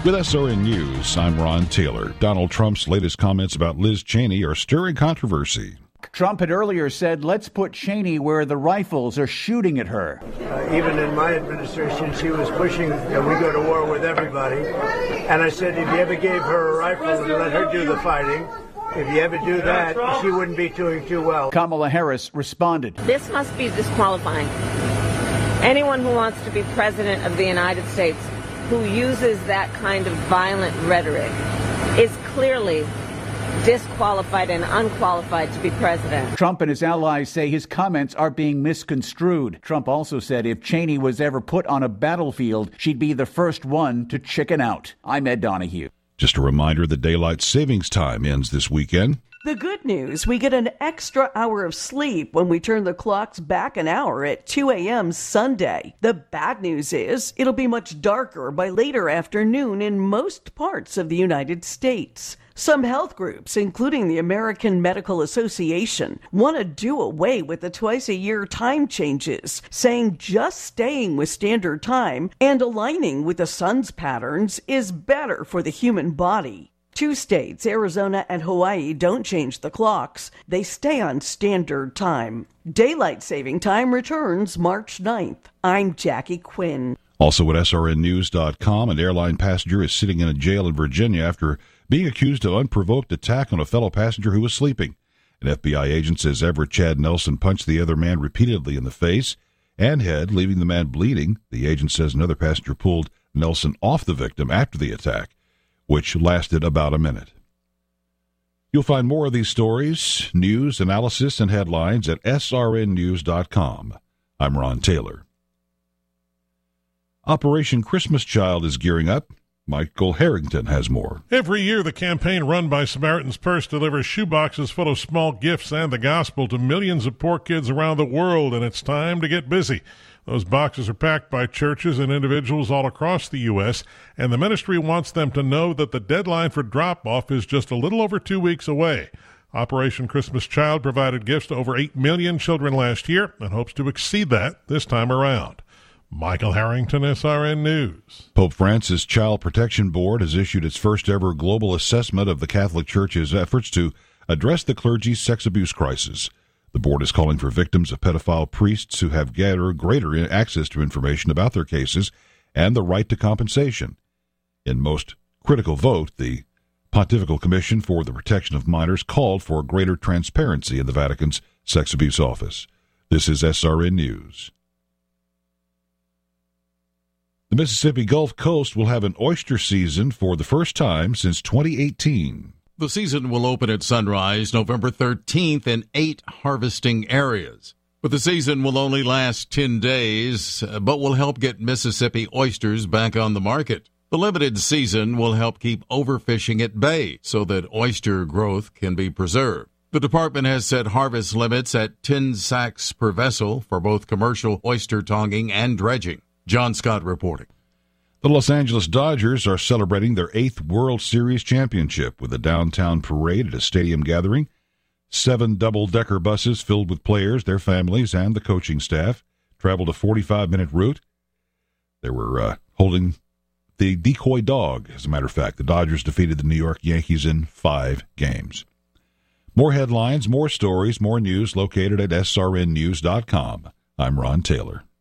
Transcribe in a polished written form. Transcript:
With SRN News, I'm Ron Taylor. Donald Trump's latest comments about Liz Cheney are stirring controversy. Trump had earlier said, let's put Cheney where the rifles are shooting at her. Even in my administration, she was pushing that we go to war with everybody. And I said, if you ever gave her a rifle and let her do the fighting, if you ever do that, she wouldn't be doing too well. Kamala Harris responded. This must be disqualifying. Anyone who wants to be president of the United States who uses that kind of violent rhetoric is clearly disqualified and unqualified to be president. Trump and his allies say his comments are being misconstrued. Trump also said if Cheney was ever put on a battlefield, she'd be the first one to chicken out. I'm Ed Donahue. Just a reminder that daylight savings time ends this weekend. The good news, we get an extra hour of sleep when we turn the clocks back an hour at 2 a.m. Sunday. The bad news is it'll be much darker by later afternoon in most parts of the United States. Some health groups, including the American Medical Association, want to do away with the twice-a-year time changes, saying just staying with standard time and aligning with the sun's patterns is better for the human body. 2 states, Arizona and Hawaii, don't change the clocks. They stay on standard time. Daylight saving time returns March 9th. I'm Jackie Quinn. Also at srnnews.com, an airline passenger is sitting in a jail in Virginia after being accused of unprovoked attack on a fellow passenger who was sleeping. An FBI agent says Everett Chad Nelson punched the other man repeatedly in the face and head, leaving the man bleeding. The agent says another passenger pulled Nelson off the victim after the attack, which lasted about a minute. You'll find more of these stories, news, analysis, and headlines at srnnews.com. I'm Ron Taylor. Operation Christmas Child is gearing up. Michael Harrington has more. Every year, the campaign run by Samaritan's Purse delivers shoeboxes full of small gifts and the gospel to millions of poor kids around the world, and it's time to get busy. Those boxes are packed by churches and individuals all across the U.S., and the ministry wants them to know that the deadline for drop-off is just a little over 2 weeks away. Operation Christmas Child provided gifts to over 8 million children last year and hopes to exceed that this time around. Michael Harrington, SRN News. Pope Francis' Child Protection Board has issued its first-ever global assessment of the Catholic Church's efforts to address the clergy's sex abuse crisis. The board is calling for victims of pedophile priests who have gathered greater access to information about their cases and the right to compensation. In most critical vote, the Pontifical Commission for the Protection of Minors called for greater transparency in the Vatican's sex abuse office. This is SRN News. The Mississippi Gulf Coast will have an oyster season for the first time since 2018. The season will open at sunrise November 13th in 8 harvesting areas. But the season will only last 10 days, but will help get Mississippi oysters back on the market. The limited season will help keep overfishing at bay so that oyster growth can be preserved. The department has set harvest limits at 10 sacks per vessel for both commercial oyster tonging and dredging. John Scott reporting. The Los Angeles Dodgers are celebrating their 8th World Series championship with a downtown parade at a stadium gathering. 7 double-decker buses filled with players, their families, and the coaching staff traveled a 45-minute route. They were holding the decoy dog, as a matter of fact. The Dodgers defeated the New York Yankees in 5 games. More headlines, more stories, more news located at srnnews.com. I'm Ron Taylor.